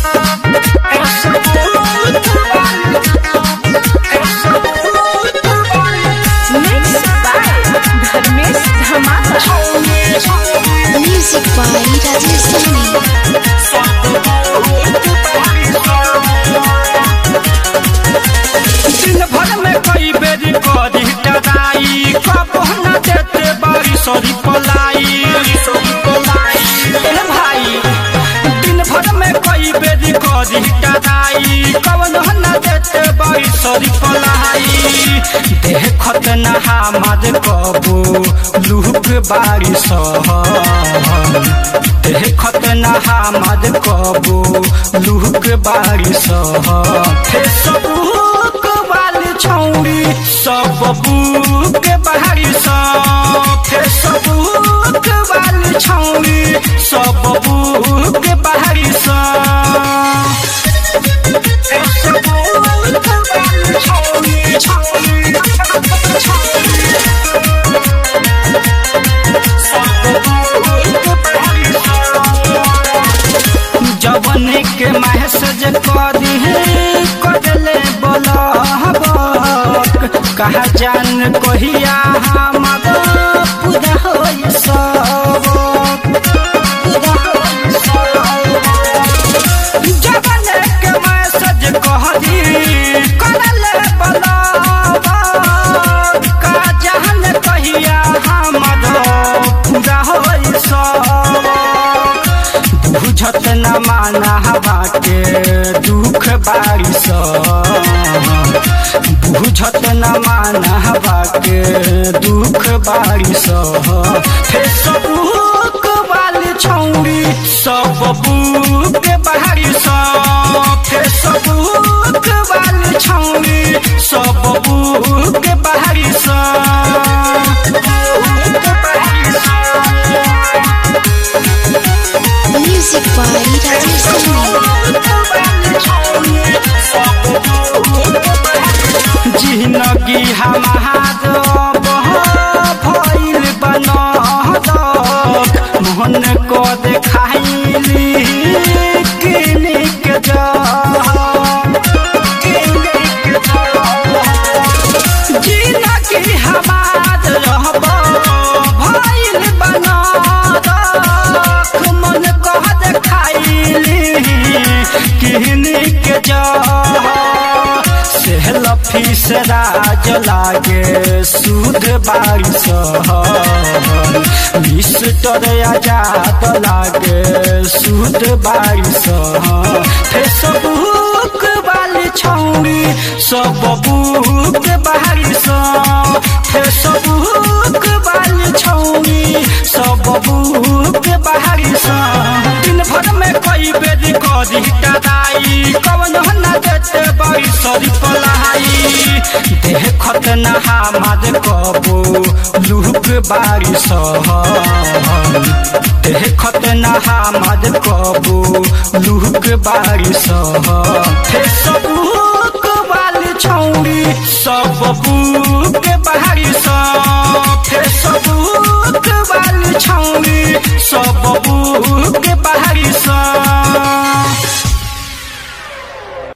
Music by Rajesh Soni. दिन भर में कई बेरी करी टराई कबो न देते बारिशरी पलाई भाई दिन भर में कई बेरी करी टराई कबो न देते बारिशरी पलाई देखत न हमार कबो लुक बारिश देखत न हमार कबो लुक बारिश फेसबुक वाली छौरी सब बुक बारिश फेसबुक वाली छौरी सब बुक बारिश फेसबुक वाली छौरी जवन के मैसेज करी करले बोलबक कहा जान कहिया हमर पूरा होई सब जवन के मैसेज करी करले बोलबक कहा जान कहिया हमर पूरा होई सब बुझत न माना हवा के दुख बारिश बुझत न माना हवा के दुख बारिश फेसबुक वाली छौरी सब बुक बारिश फेसबुक वाली छौरी सब बुक बारिश Music by Rajesh Soni. जिंदगी हमार भइल बनदक मोहन को देखाइली क्लिनिक जिंदगी हमार भइल बनदक मन को देखाइली क्लिनिक सेल्फी से राज लागे सुध बारिश मिस्टर आजाद लागे सुध बारिश फेसबुक वाली छौरी सब बुक बारिश फेसबुक वाली छौरी सब बुक बारिश दिन भर में कई बेरी करी टराई कवन न देते बारिशरी पलाई देखत न हमार कबो लुक बारिश देखत न हमार कबो लुक बारिश फेसबुक वाली छौरी सब बुक बारिश फेसबुक वाली छौरी सब बुक बारिश